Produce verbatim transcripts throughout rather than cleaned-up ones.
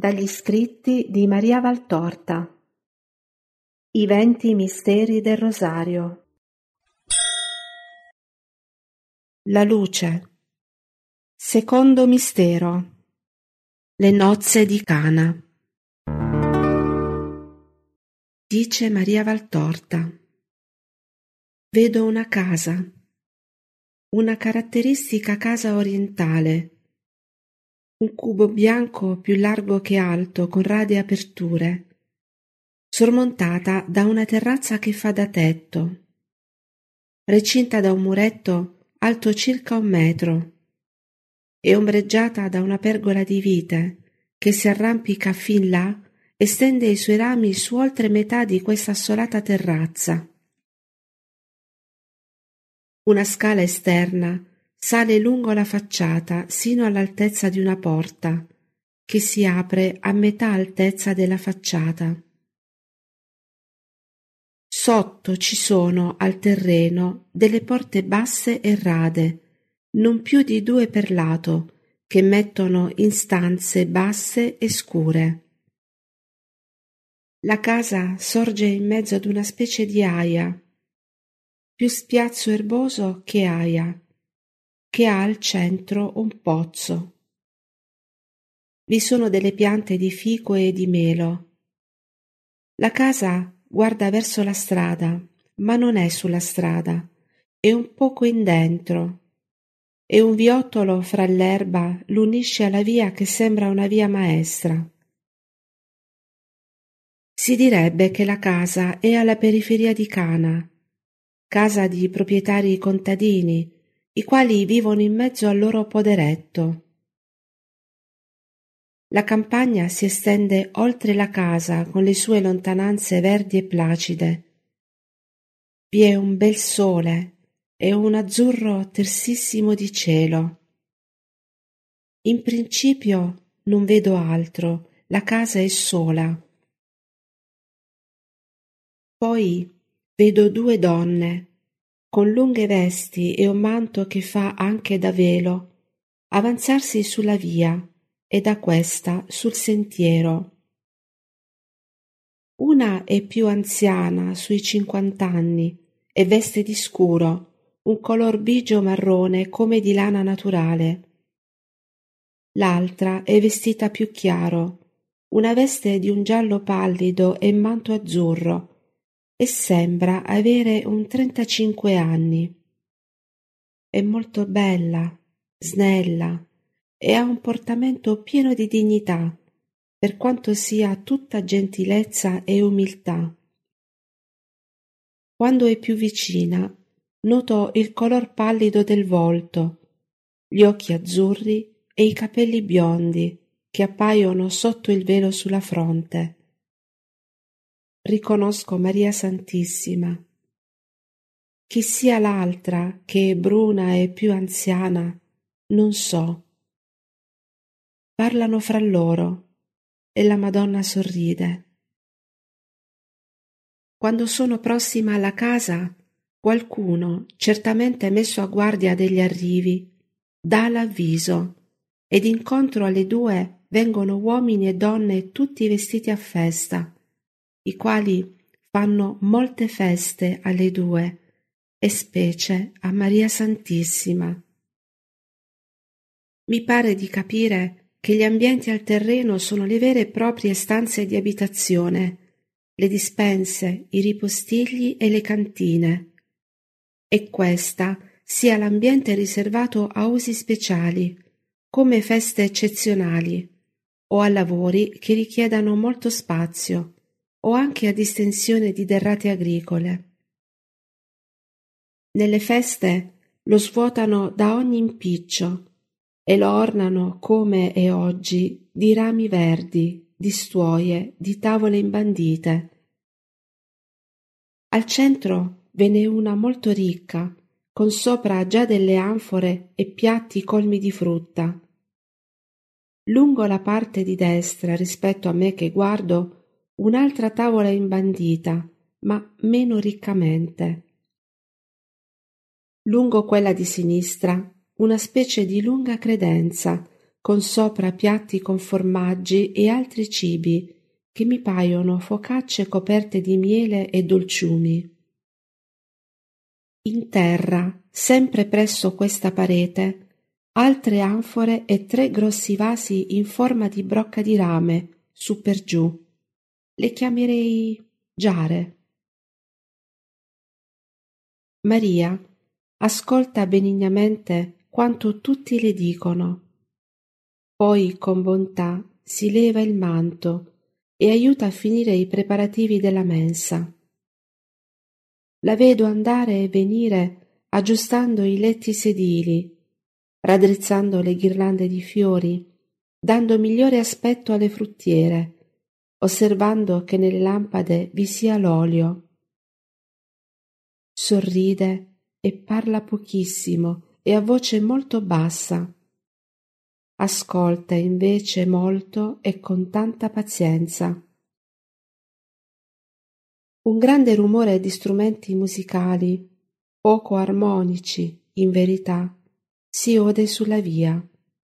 Dagli scritti di Maria Valtorta. I venti misteri del Rosario. La luce. Secondo mistero. Le nozze di Cana. Dice Maria Valtorta: vedo una casa, una caratteristica casa orientale, un cubo bianco più largo che alto, con rade aperture, sormontata da una terrazza che fa da tetto, recinta da un muretto alto circa un metro e ombreggiata da una pergola di vite che si arrampica fin là e stende i suoi rami su oltre metà di questa assolata terrazza. Una scala esterna sale lungo la facciata sino all'altezza di una porta che si apre a metà altezza della facciata. Sotto ci sono al terreno delle porte basse e rade, non più di due per lato, che mettono in stanze basse e scure. La casa sorge in mezzo ad una specie di aia, più spiazzo erboso che aia, che ha al centro un pozzo. Vi sono delle piante di fico e di melo. La casa guarda verso la strada, ma non è sulla strada, è un poco in dentro, e un viottolo fra l'erba l'unisce alla via che sembra una via maestra. Si direbbe che la casa è alla periferia di Cana, casa di proprietari contadini, i quali vivono in mezzo al loro poderetto. La campagna si estende oltre la casa con le sue lontananze verdi e placide. Vi è un bel sole e un azzurro tersissimo di cielo. In principio non vedo altro, la casa è sola. Poi vedo due donne, con lunghe vesti e un manto che fa anche da velo, avanzarsi sulla via e da questa sul sentiero. Una è più anziana, sui cinquant'anni, e veste di scuro, un color bigio marrone come di lana naturale. L'altra è vestita più chiaro, una veste di un giallo pallido e manto azzurro, e sembra avere un trentacinque anni. È molto bella, snella, e ha un portamento pieno di dignità, per quanto sia tutta gentilezza e umiltà. Quando è più vicina, noto il color pallido del volto, gli occhi azzurri e i capelli biondi che appaiono sotto il velo sulla fronte. Riconosco Maria Santissima. Chi sia l'altra, che è bruna e più anziana, non so. Parlano fra loro e la Madonna sorride. Quando sono prossima alla casa, qualcuno, certamente messo a guardia degli arrivi, dà l'avviso ed incontro alle due vengono uomini e donne tutti vestiti a festa, i quali fanno molte feste alle due e specie a Maria Santissima. Mi pare di capire che gli ambienti al terreno sono le vere e proprie stanze di abitazione, le dispense, i ripostigli e le cantine, e questa sia l'ambiente riservato a usi speciali, come feste eccezionali, o a lavori che richiedano molto spazio, o anche a distensione di derrate agricole. Nelle feste lo svuotano da ogni impiccio e lo ornano, come è oggi, di rami verdi, di stuoie, di tavole imbandite. Al centro ve n'è una molto ricca, con sopra già delle anfore e piatti colmi di frutta. Lungo la parte di destra, rispetto a me che guardo, un'altra tavola imbandita, ma meno riccamente. Lungo quella di sinistra una specie di lunga credenza, con sopra piatti con formaggi e altri cibi che mi paiono focacce coperte di miele e dolciumi. In terra, sempre presso questa parete, altre anfore e tre grossi vasi in forma di brocca di rame, su per giù. Le chiamerei giare. Maria ascolta benignamente quanto tutti le dicono. Poi con bontà si leva il manto e aiuta a finire i preparativi della mensa. La vedo andare e venire aggiustando i letti sedili, raddrizzando le ghirlande di fiori, dando migliore aspetto alle fruttiere, osservando che nelle lampade vi sia l'olio. Sorride e parla pochissimo e a voce molto bassa. Ascolta invece molto e con tanta pazienza. Un grande rumore di strumenti musicali, poco armonici, in verità, si ode sulla via.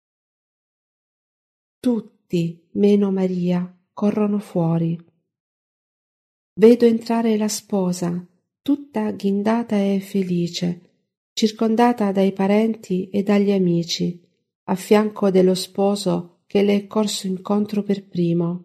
Tutti, meno Maria, corrono fuori. Vedo entrare la sposa, tutta ghindata e felice, circondata dai parenti e dagli amici, a fianco dello sposo che le è corso incontro per primo.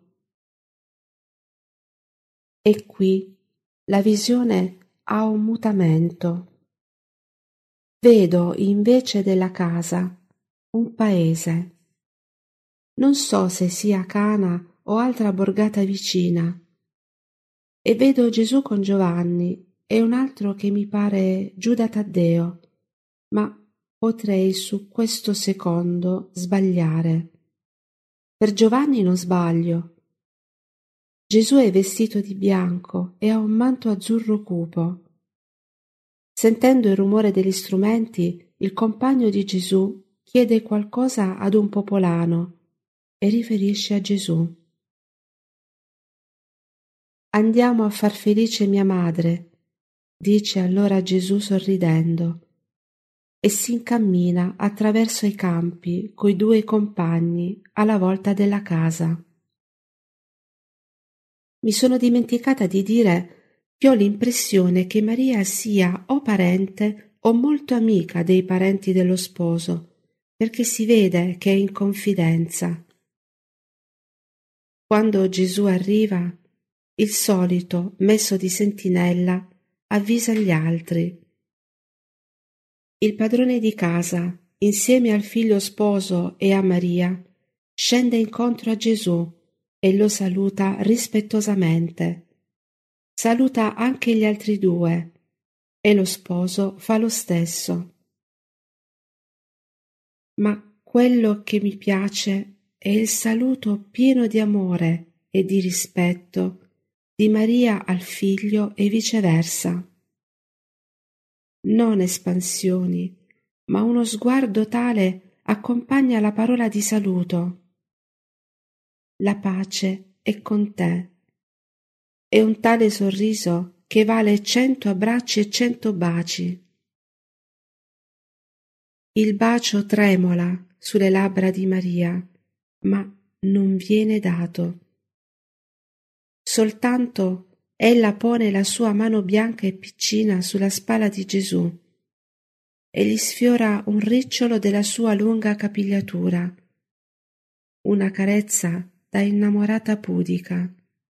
E qui la visione ha un mutamento. Vedo invece della casa un paese. Non so se sia Cana o altra borgata vicina. E vedo Gesù con Giovanni e un altro che mi pare Giuda Taddeo, ma potrei su questo secondo sbagliare. Per Giovanni non sbaglio. Gesù è vestito di bianco e ha un manto azzurro cupo. Sentendo il rumore degli strumenti, il compagno di Gesù chiede qualcosa ad un popolano e riferisce a Gesù. Andiamo a far felice mia madre, dice allora Gesù sorridendo, e si incammina attraverso i campi coi due compagni alla volta della casa. Mi sono dimenticata di dire che ho l'impressione che Maria sia o parente o molto amica dei parenti dello sposo, perché si vede che è in confidenza. Quando Gesù arriva, il solito, messo di sentinella, avvisa gli altri. Il padrone di casa, insieme al figlio sposo e a Maria, scende incontro a Gesù e lo saluta rispettosamente. Saluta anche gli altri due e lo sposo fa lo stesso. Ma quello che mi piace è il saluto pieno di amore e di rispetto di Maria al figlio e viceversa. Non espansioni, ma uno sguardo tale accompagna la parola di saluto. La pace è con te. E un tale sorriso che vale cento abbracci e cento baci. Il bacio tremola sulle labbra di Maria, ma non viene dato. Soltanto ella pone la sua mano bianca e piccina sulla spalla di Gesù e gli sfiora un ricciolo della sua lunga capigliatura, una carezza da innamorata pudica.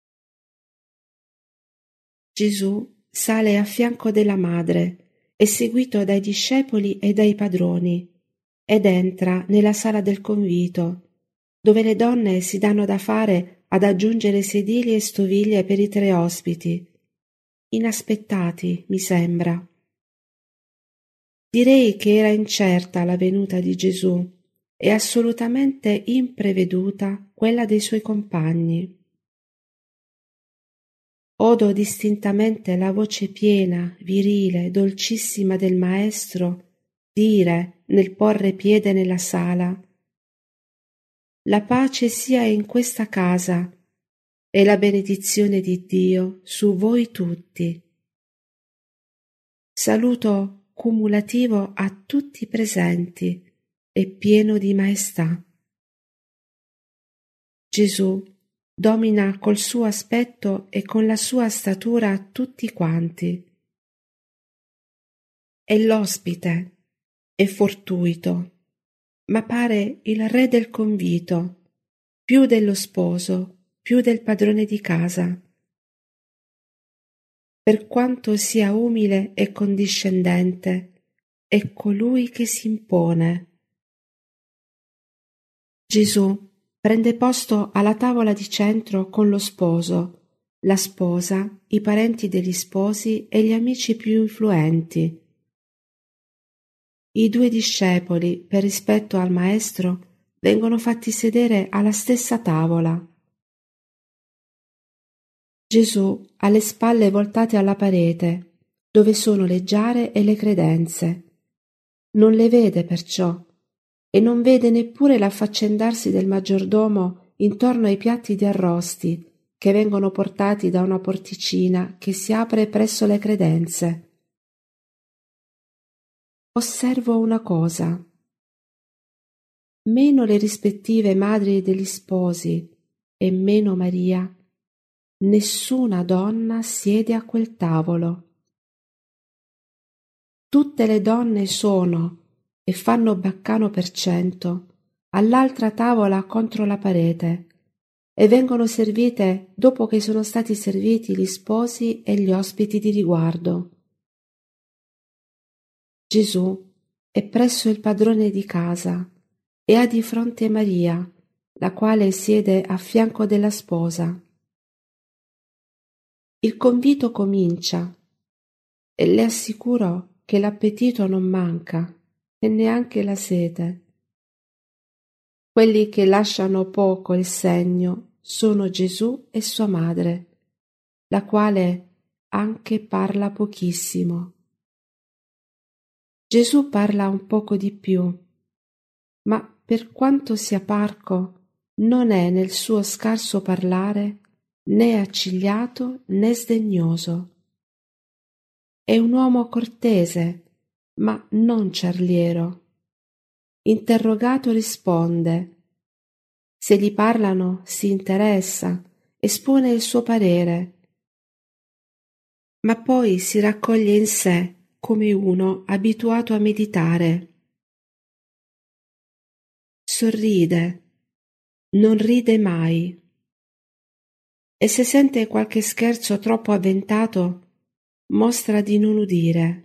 Gesù sale a fianco della madre, è seguito dai discepoli e dai padroni, ed entra nella sala del convito, dove le donne si danno da fare ad aggiungere sedili e stoviglie per i tre ospiti. Inaspettati, mi sembra. Direi che era incerta la venuta di Gesù e assolutamente impreveduta quella dei suoi compagni. Odo distintamente la voce piena, virile, dolcissima del maestro dire nel porre piede nella sala: la pace sia in questa casa e la benedizione di Dio su voi tutti. Saluto cumulativo a tutti i presenti e pieno di maestà. Gesù domina col suo aspetto e con la sua statura tutti quanti. È l'ospite, è fortuito, ma pare il re del convito, più dello sposo, più del padrone di casa. Per quanto sia umile e condiscendente, è colui che si impone. Gesù prende posto alla tavola di centro con lo sposo, la sposa, i parenti degli sposi e gli amici più influenti. I due discepoli, per rispetto al Maestro, vengono fatti sedere alla stessa tavola. Gesù ha le spalle voltate alla parete, dove sono le giare e le credenze. Non le vede perciò, e non vede neppure l'affaccendarsi del maggiordomo intorno ai piatti di arrosti che vengono portati da una porticina che si apre presso le credenze. Osservo una cosa. Meno le rispettive madri degli sposi e meno Maria, nessuna donna siede a quel tavolo. Tutte le donne sono, e fanno baccano per cento, all'altra tavola contro la parete, e vengono servite dopo che sono stati serviti gli sposi e gli ospiti di riguardo. Gesù è presso il padrone di casa e ha di fronte Maria, la quale siede a fianco della sposa. Il convito comincia e le assicuro che l'appetito non manca e neanche la sete. Quelli che lasciano poco il segno sono Gesù e sua madre, la quale anche parla pochissimo. Gesù parla un poco di più, ma per quanto sia parco, non è nel suo scarso parlare né accigliato né sdegnoso. È un uomo cortese, ma non ciarliero. Interrogato risponde. Se gli parlano si interessa, espone il suo parere, ma poi si raccoglie in sé come uno abituato a meditare. Sorride, non ride mai, e se sente qualche scherzo troppo avventato, mostra di non udire.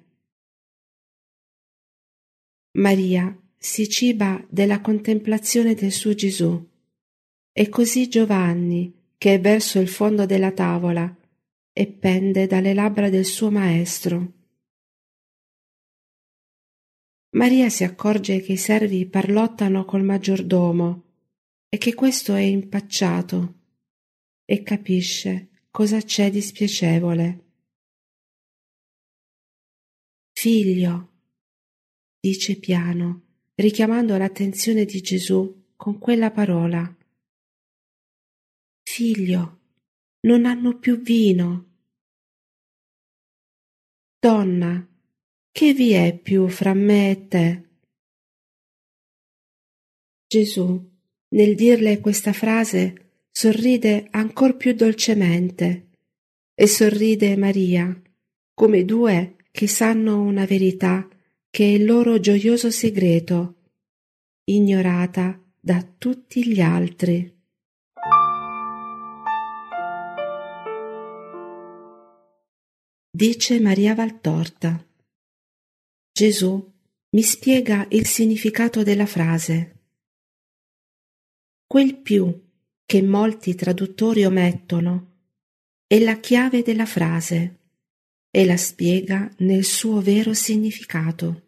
Maria si ciba della contemplazione del suo Gesù, e così Giovanni, che è verso il fondo della tavola e pende dalle labbra del suo maestro. Maria si accorge che i servi parlottano col maggiordomo e che questo è impacciato, e capisce cosa c'è di spiacevole. Figlio, dice piano, richiamando l'attenzione di Gesù con quella parola. Figlio, non hanno più vino. Donna, che vi è più fra me e te? Gesù, nel dirle questa frase, sorride ancor più dolcemente, e sorride Maria, come due che sanno una verità che è il loro gioioso segreto, ignorata da tutti gli altri. Dice Maria Valtorta. Gesù mi spiega il significato della frase. Quel più che molti traduttori omettono è la chiave della frase e la spiega nel suo vero significato.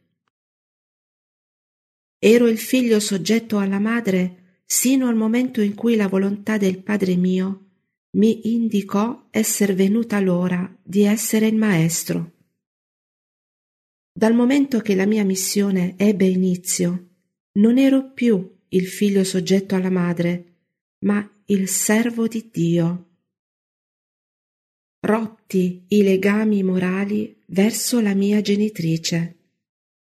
Ero il figlio soggetto alla madre sino al momento in cui la volontà del Padre mio mi indicò esser venuta l'ora di essere il Maestro. Dal momento che la mia missione ebbe inizio, non ero più il figlio soggetto alla madre, ma il servo di Dio. Rotti i legami morali verso la mia genitrice.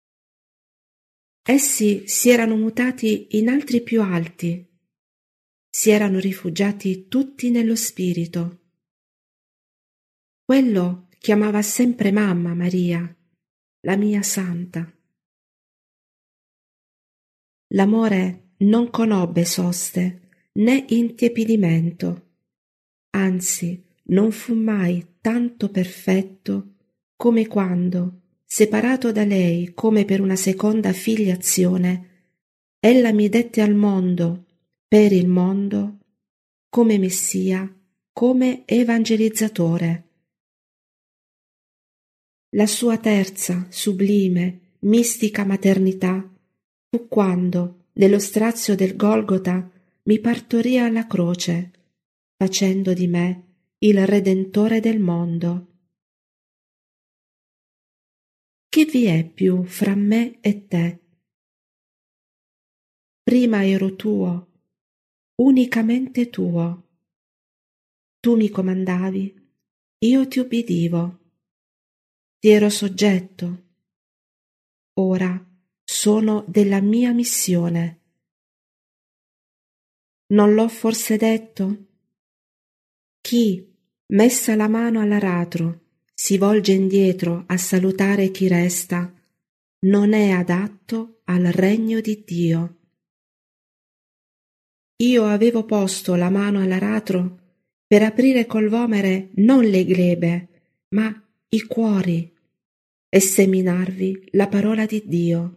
Essi si erano mutati in altri più alti. si erano rifugiati tutti nello spirito. Quello chiamava sempre mamma Maria, la mia santa. L'amore non conobbe soste né intiepidimento, anzi non fu mai tanto perfetto come quando, separato da lei come per una seconda filiazione, ella mi dette al mondo, per il mondo, come Messia, come evangelizzatore. La sua terza, sublime, mistica maternità fu quando, nello strazio del Golgota, mi partorì alla croce, facendo di me il Redentore del mondo. Che vi è più fra me e te? Prima ero tuo, unicamente tuo. Tu mi comandavi, io ti ubbidivo. Ti ero soggetto. Ora sono della mia missione. Non l'ho forse detto? Chi, messa la mano all'aratro, si volge indietro a salutare chi resta, non è adatto al regno di Dio. Io avevo posto la mano all'aratro per aprire col vomere non le glebe, ma i cuori, e seminarvi la parola di Dio.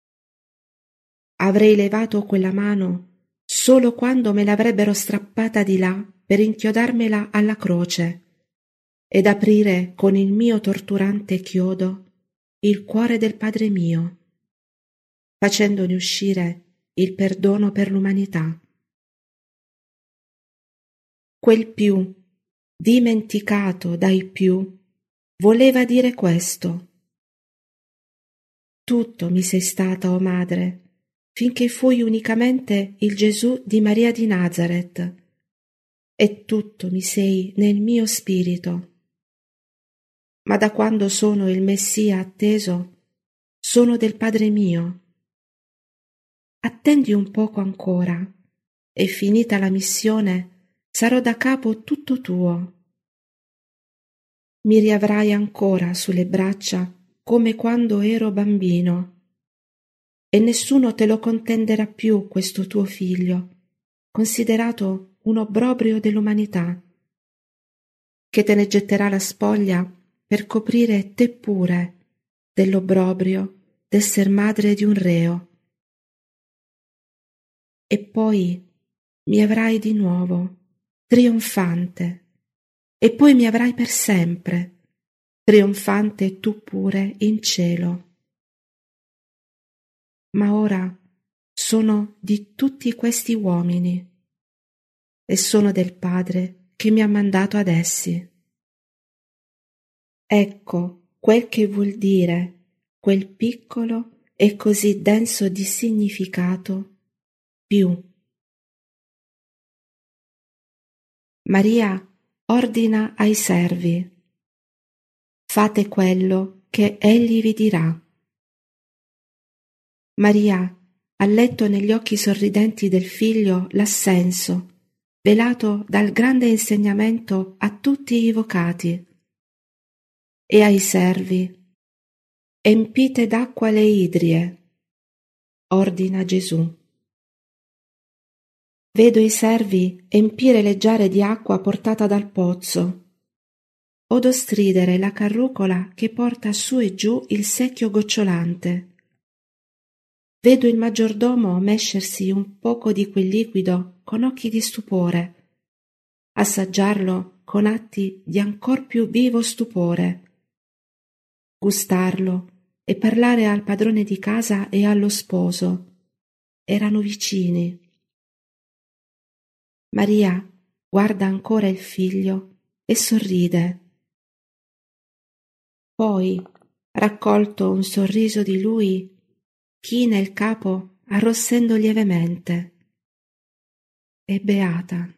Avrei levato quella mano solo quando me l'avrebbero strappata di là per inchiodarmela alla croce ed aprire con il mio torturante chiodo il cuore del Padre mio, facendone uscire il perdono per l'umanità. Quel più, dimenticato dai più, voleva dire questo. Tutto mi sei stata, o madre, finché fui unicamente il Gesù di Maria di Nazaret, e tutto mi sei nel mio spirito. Ma da quando sono il Messia atteso, sono del Padre mio. Attendi un poco ancora, e finita la missione sarò da capo tutto tuo. Mi riavrai ancora sulle braccia come quando ero bambino, e nessuno te lo contenderà più questo tuo figlio, considerato un obbrobrio dell'umanità, che te ne getterà la spoglia per coprire te pure dell'obbrobrio d'esser madre di un reo. E poi mi avrai di nuovo, trionfante, e poi mi avrai per sempre, trionfante tu pure in cielo. Ma ora sono di tutti questi uomini e sono del Padre che mi ha mandato ad essi. Ecco quel che vuol dire quel piccolo e così denso di significato più. Maria ordina ai servi: fate quello che egli vi dirà. Maria ha letto negli occhi sorridenti del figlio l'assenso, velato dal grande insegnamento a tutti i vocati, e ai servi: empite d'acqua le idrie, ordina Gesù. Vedo i servi empire le giare di acqua portata dal pozzo. Odo stridere la carrucola che porta su e giù il secchio gocciolante. Vedo il maggiordomo mescersi un poco di quel liquido con occhi di stupore, assaggiarlo con atti di ancor più vivo stupore, gustarlo e parlare al padrone di casa e allo sposo. Erano vicini. Maria guarda ancora il figlio e sorride. Poi, raccolto un sorriso di lui, china il capo arrossendo lievemente. È beata.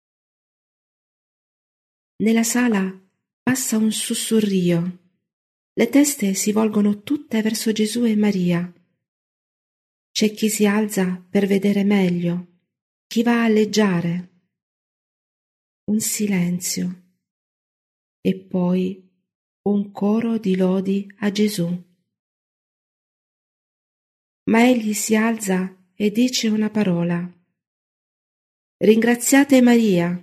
Nella sala passa un sussurrio. Le teste si volgono tutte verso Gesù e Maria. C'è chi si alza per vedere meglio, Chi va a leggiare? Un silenzio e poi un coro di lodi a Gesù. Ma egli si alza e dice una parola: Ringraziate Maria,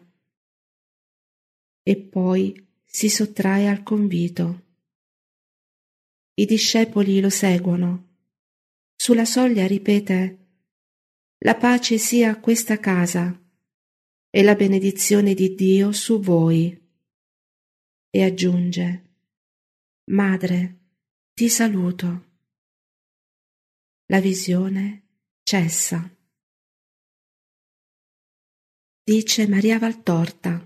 e poi si sottrae al convito. I discepoli lo seguono. Sulla soglia ripete: La pace sia a questa casa e la benedizione di Dio su voi. E aggiunge: Madre, ti saluto. La visione cessa. Dice Maria Valtorta: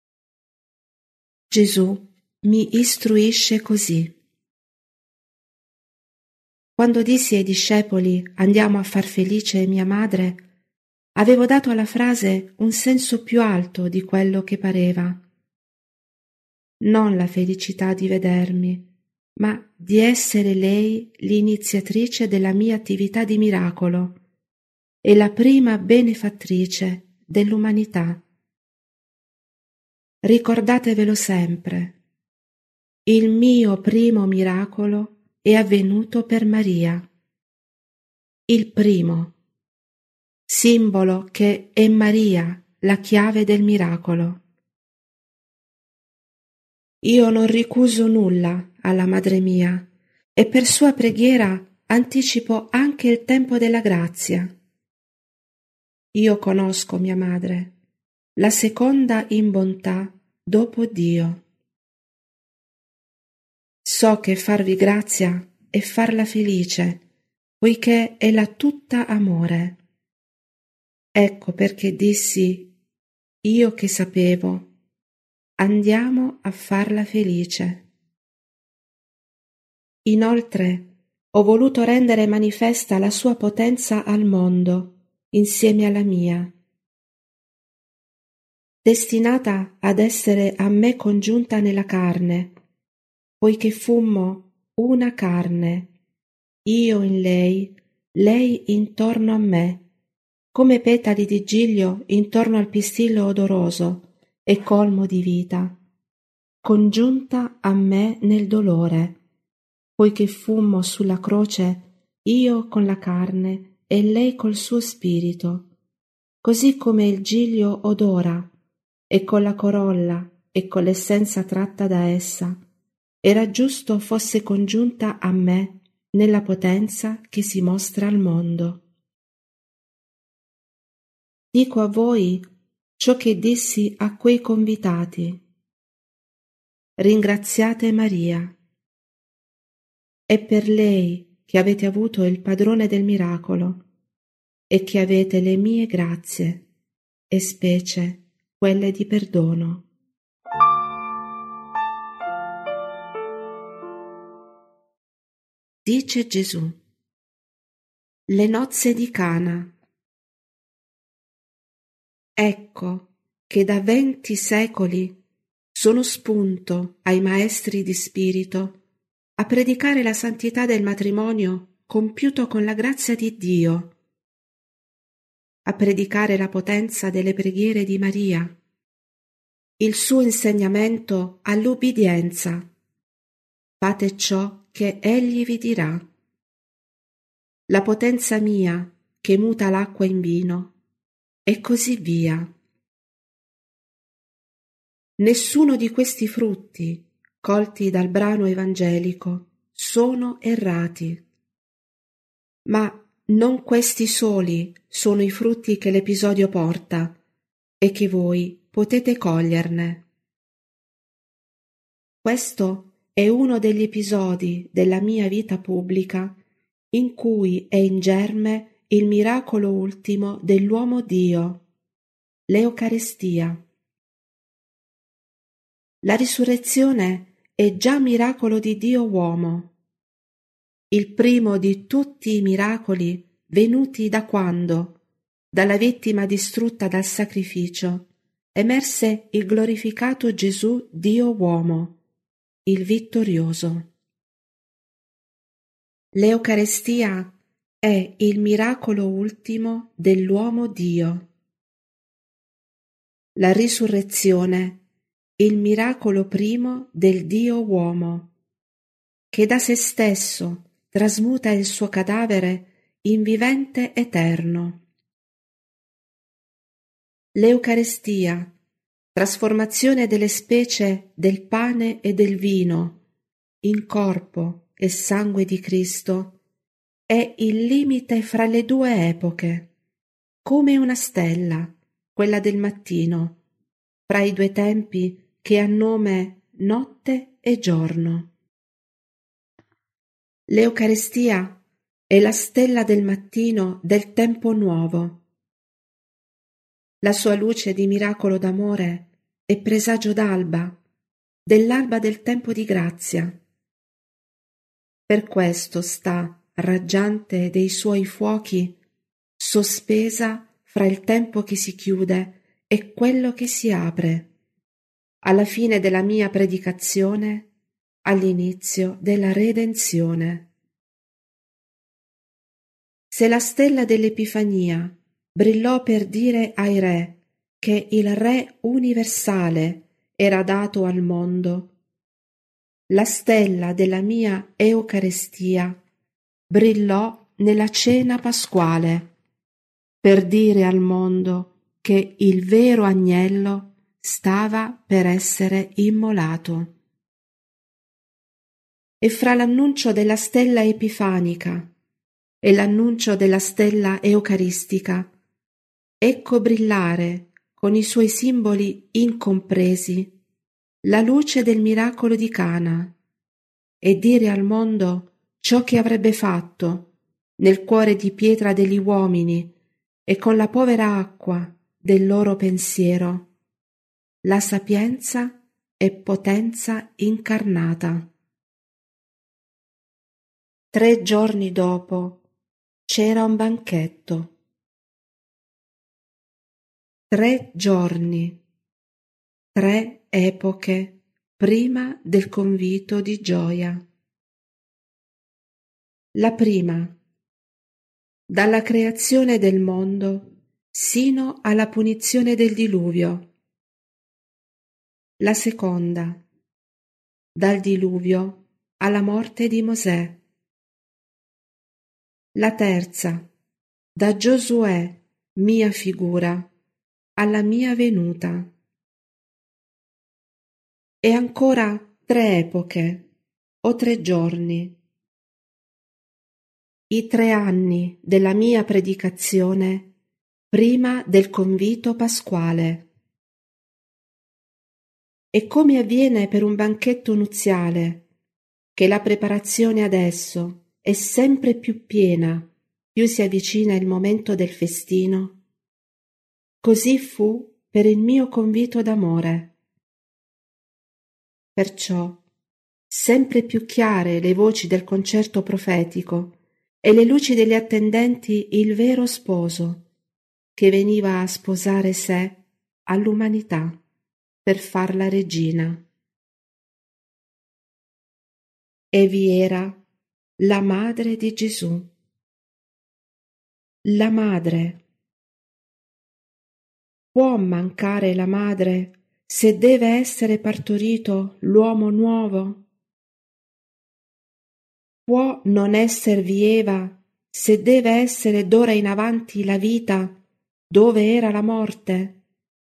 Gesù mi istruisce così. Quando dissi ai discepoli andiamo a far felice mia madre, avevo dato alla frase un senso più alto di quello che pareva. Non la felicità di vedermi, ma di essere lei l'iniziatrice della mia attività di miracolo e la prima benefattrice dell'umanità. Ricordatevelo sempre, il mio primo miracolo è avvenuto per Maria. Il primo, simbolo che è Maria la chiave del miracolo. Io non ricuso nulla alla madre mia e per sua preghiera anticipo anche il tempo della grazia. Io conosco mia madre, la seconda in bontà dopo Dio. So che farvi grazia è farla felice, poiché è la tutta amore. Ecco perché dissi, io che sapevo, andiamo a farla felice. Inoltre, ho voluto rendere manifesta la sua potenza al mondo, insieme alla mia. Destinata ad essere a me congiunta nella carne, poiché fummo una carne, io in lei, lei intorno a me, come petali di giglio intorno al pistillo odoroso e colmo di vita, congiunta a me nel dolore, poiché fummo sulla croce io con la carne e lei col suo spirito, così come il giglio odora, e con la corolla e con l'essenza tratta da essa, era giusto fosse congiunta a me nella potenza che si mostra al mondo. Dico a voi ciò che dissi a quei convitati. Ringraziate Maria. È per lei che avete avuto il padrone del miracolo e che avete le mie grazie, e specie quelle di perdono. Dice Gesù: Le nozze di Cana. Ecco che da venti secoli sono spunto ai maestri di spirito a predicare la santità del matrimonio compiuto con la grazia di Dio, a predicare la potenza delle preghiere di Maria, il suo insegnamento all'ubbidienza. Fate ciò che egli vi dirà. La potenza mia che muta l'acqua in vino, e così via. Nessuno di questi frutti, colti dal brano evangelico, sono errati. Ma non questi soli sono i frutti che l'episodio porta e che voi potete coglierne. Questo è uno degli episodi della mia vita pubblica in cui è in germe il miracolo ultimo dell'uomo Dio, l'Eucaristia. La risurrezione è già miracolo di Dio uomo, il primo di tutti i miracoli venuti da quando, dalla vittima distrutta dal sacrificio, emerse il glorificato Gesù Dio uomo, il vittorioso. L'Eucaristia è il miracolo ultimo dell'uomo Dio, la risurrezione, il miracolo primo del Dio uomo, che da se stesso trasmuta il suo cadavere in vivente eterno. L'Eucarestia, trasformazione delle specie del pane e del vino in corpo e sangue di Cristo, è il limite fra le due epoche, come una stella, quella del mattino, fra i due tempi che ha nome notte e giorno. L'Eucarestia è la stella del mattino del tempo nuovo. La sua luce di miracolo d'amore è presagio d'alba, dell'alba del tempo di grazia. Per questo sta, raggiante dei suoi fuochi, sospesa fra il tempo che si chiude e quello che si apre, alla fine della mia predicazione, all'inizio della redenzione. Se la stella dell'Epifania brillò per dire ai re che il Re universale era dato al mondo, la stella della mia Eucarestia brillò nella cena pasquale per dire al mondo che il vero agnello stava per essere immolato. E fra l'annuncio della stella epifanica e l'annuncio della stella eucaristica, ecco brillare con i suoi simboli incompresi la luce del miracolo di Cana e dire al mondo ciò che avrebbe fatto nel cuore di pietra degli uomini e con la povera acqua del loro pensiero, la sapienza e potenza incarnata. Tre giorni dopo c'era un banchetto. Tre giorni, tre epoche prima del convito di gioia. La prima, dalla creazione del mondo sino alla punizione del diluvio. La seconda, dal diluvio alla morte di Mosè. La terza, da Giosuè, mia figura, alla mia venuta. E ancora tre epoche o tre giorni. I tre anni della mia predicazione prima del convito pasquale. E come avviene per un banchetto nuziale, che la preparazione adesso è sempre più piena, più si avvicina il momento del festino, così fu per il mio convito d'amore. Perciò, sempre più chiare le voci del concerto profetico e le luci degli attendenti il vero sposo, che veniva a sposare sé all'umanità per farla regina. E vi era la madre di Gesù. La madre. Può mancare la madre se deve essere partorito l'uomo nuovo? Può non esservi Eva se deve essere d'ora in avanti la vita dove era la morte?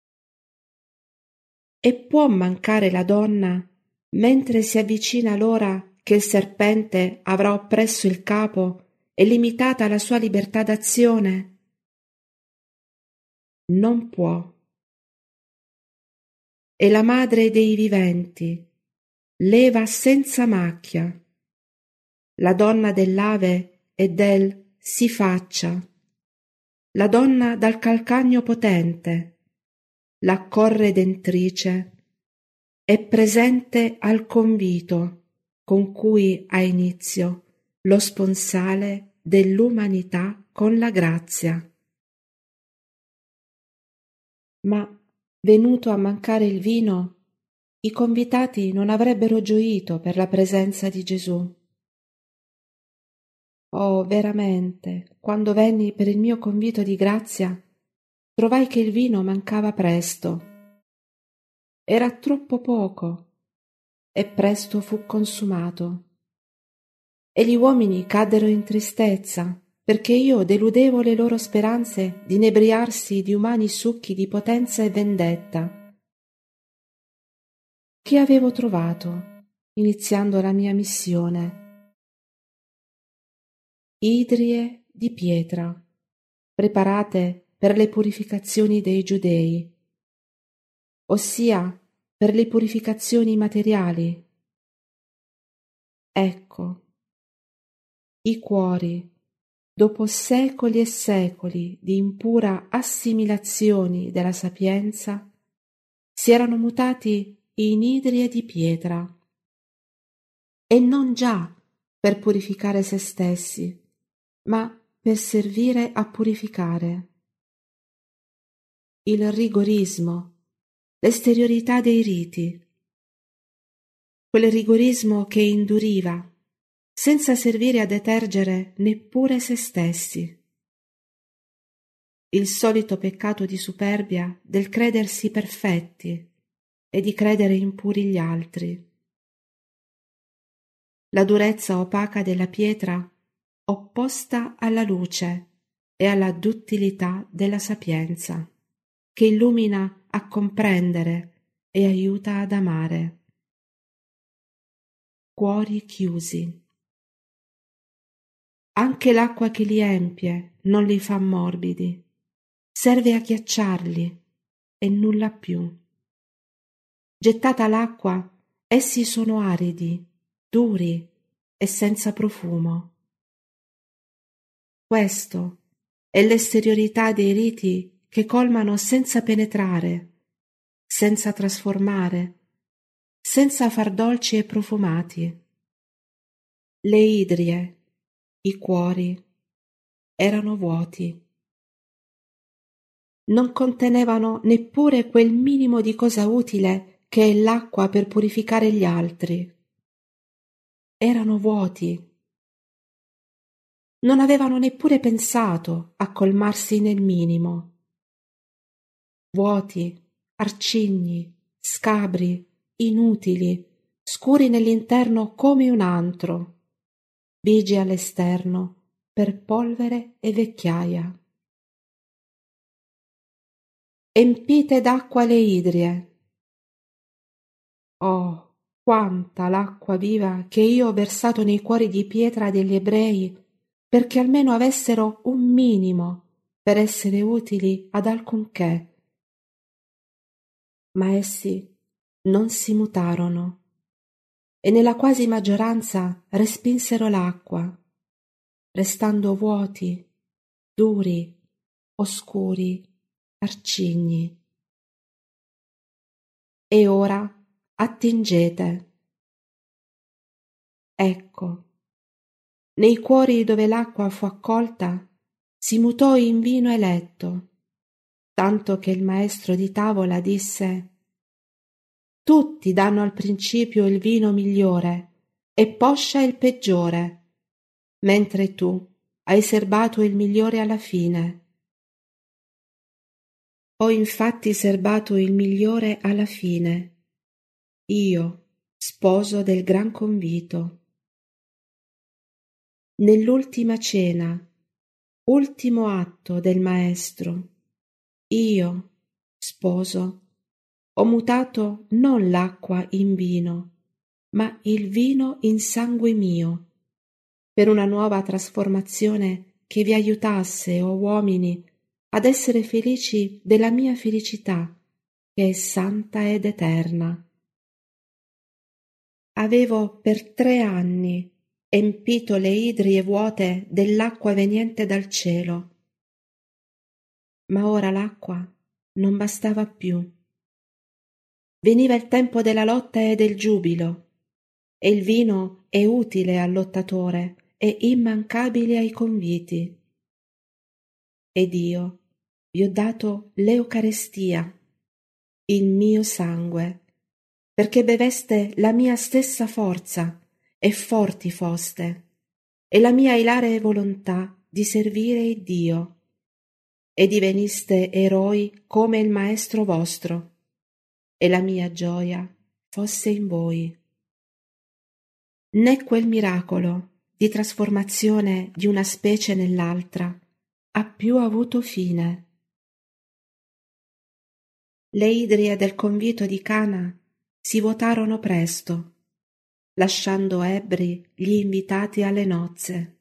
E può mancare la donna mentre si avvicina l'ora che il serpente avrà oppresso il capo e limitata la sua libertà d'azione? Non può. È la madre dei viventi, l'Eva senza macchia, la donna dell'ave e del si faccia, la donna dal calcagno potente, la corredentrice, è presente al convito con cui ha inizio lo sponsale dell'umanità con la grazia. Ma, venuto a mancare il vino, i convitati non avrebbero gioito per la presenza di Gesù. Oh, veramente, quando venni per il mio convito di grazia, trovai che il vino mancava presto Era troppo poco e presto fu consumato. E gli uomini caddero in tristezza, perché io deludevo le loro speranze di inebriarsi di umani succhi di potenza e vendetta. Che avevo trovato, iniziando la mia missione? Idrie di pietra, preparate per le purificazioni dei giudei, ossia per le purificazioni materiali. Ecco, i cuori, dopo secoli e secoli di impura assimilazioni della sapienza, si erano mutati in idrie di pietra, e non già per purificare se stessi, ma per servire a purificare. Il rigorismo, l'esteriorità dei riti, quel rigorismo che induriva, senza servire a detergere neppure se stessi. Il solito peccato di superbia del credersi perfetti e di credere impuri gli altri. La durezza opaca della pietra opposta alla luce e alla duttilità della sapienza, che illumina a comprendere e aiuta ad amare. Cuori chiusi. Anche l'acqua che li empie non li fa morbidi, serve a ghiacciarli e nulla più. Gettata l'acqua, essi sono aridi, duri e senza profumo. Questo è l'esteriorità dei riti che colmano senza penetrare, senza trasformare, senza far dolci e profumati. Le idrie, i cuori, erano vuoti. Non contenevano neppure quel minimo di cosa utile che è l'acqua per purificare gli altri. Erano vuoti. Non avevano neppure pensato a colmarsi nel minimo. Vuoti, arcigni, scabri, inutili, scuri nell'interno come un antro, bigi all'esterno per polvere e vecchiaia. Empite d'acqua le idrie. Oh, quanta l'acqua viva che io ho versato nei cuori di pietra degli ebrei, perché almeno avessero un minimo per essere utili ad alcunché. Ma essi non si mutarono e nella quasi maggioranza respinsero l'acqua, restando vuoti, duri, oscuri, arcigni. E ora attingete. Ecco, nei cuori dove l'acqua fu accolta si mutò in vino eletto, tanto che il maestro di tavola disse: tutti danno al principio il vino migliore e poscia il peggiore, mentre tu hai serbato il migliore alla fine. Ho infatti serbato il migliore alla fine, io, sposo del gran convito. Nell'ultima cena, ultimo atto del maestro, io, sposo, ho mutato non l'acqua in vino, ma il vino in sangue mio, per una nuova trasformazione che vi aiutasse, o uomini, ad essere felici della mia felicità, che è santa ed eterna. Avevo per tre anni empito le idrie vuote dell'acqua veniente dal cielo, ma ora l'acqua non bastava più. Veniva il tempo della lotta e del giubilo, e il vino è utile al lottatore e immancabile ai conviti. Ed io vi ho dato l'Eucarestia, il mio sangue, perché beveste la mia stessa forza e forti foste, e la mia ilare volontà di servire il Dio, e diveniste eroi come il Maestro vostro, e la mia gioia fosse in voi. Né quel miracolo di trasformazione di una specie nell'altra ha più avuto fine. Le idrie del convito di Cana si vuotarono presto, lasciando ebbri gli invitati alle nozze.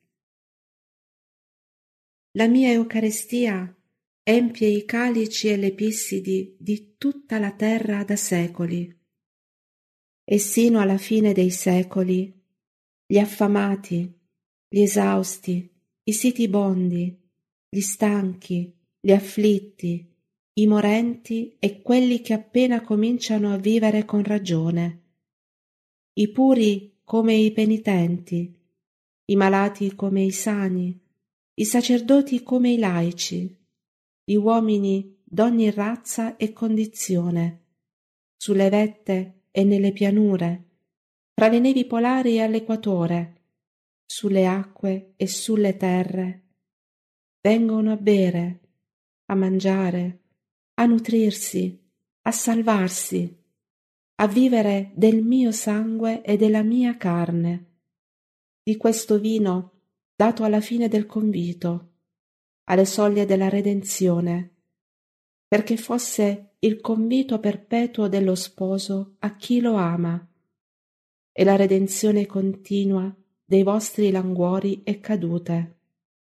La mia Eucaristia empie i calici e le pissidi di tutta la terra da secoli, e sino alla fine dei secoli gli affamati, gli esausti, i sitibondi, gli stanchi, gli afflitti, i morenti e quelli che appena cominciano a vivere con ragione, i puri come i penitenti, i malati come i sani, i sacerdoti come i laici, gli uomini d'ogni razza e condizione, sulle vette e nelle pianure, fra le nevi polari e all'equatore, sulle acque e sulle terre, vengono a bere, a mangiare, a nutrirsi, a salvarsi, a vivere del mio sangue e della mia carne, di questo vino dato alla fine del convito, alle soglie della redenzione, perché fosse il convito perpetuo dello sposo a chi lo ama e la redenzione continua dei vostri languori e cadute.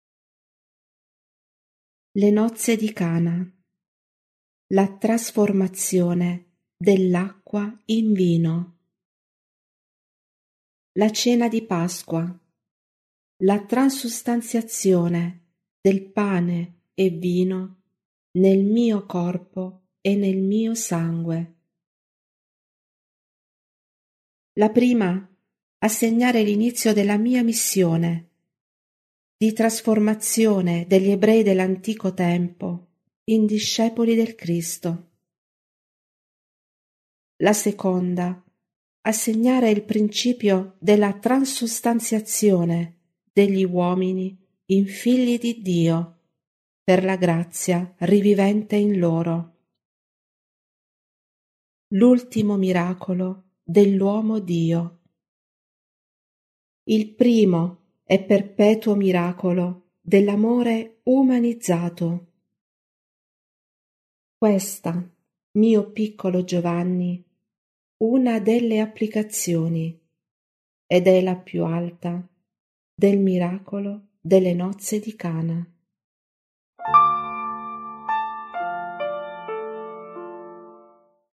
Le nozze di Cana, la trasformazione dell'acqua in vino. La cena di Pasqua, la transustanziazione del pane e vino nel mio corpo e nel mio sangue. La prima a segnare l'inizio della mia missione di trasformazione degli ebrei dell'antico tempo in discepoli del Cristo. La seconda a segnare il principio della transustanziazione degli uomini in figli di Dio per la grazia rivivente in loro. L'ultimo miracolo dell'uomo Dio. Il primo e perpetuo miracolo dell'amore umanizzato. Questa, mio piccolo Giovanni, una delle applicazioni, ed è la più alta, del miracolo delle nozze di Cana.